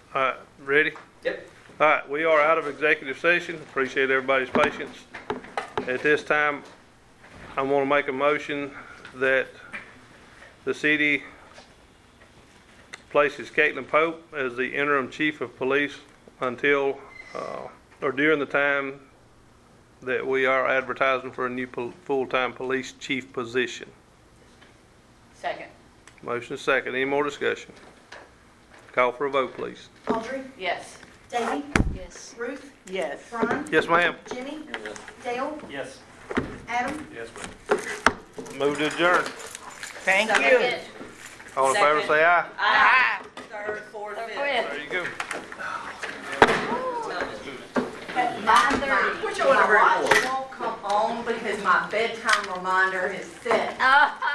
All right, ready? Yep. All right, we are out of executive session. Appreciate everybody's patience. At this time, I want to make a motion that the city places Caitlin Pope as the interim chief of police until, or during the time that we are advertising for a new full-time police chief position. Second. Motion is second. Any more discussion? Call for a vote, please. Audrey, Yes. Davey, Yes. Ruth, Yes. Brian, Yes, ma'am. Jimmy, Dale, Yes. Adam. Yes, ma'am. Move to adjourn. Thank you. All in favor, say aye. Aye. Third, fourth, There you go. At 9:30. Which one? My watch won't come on because my bedtime reminder is set.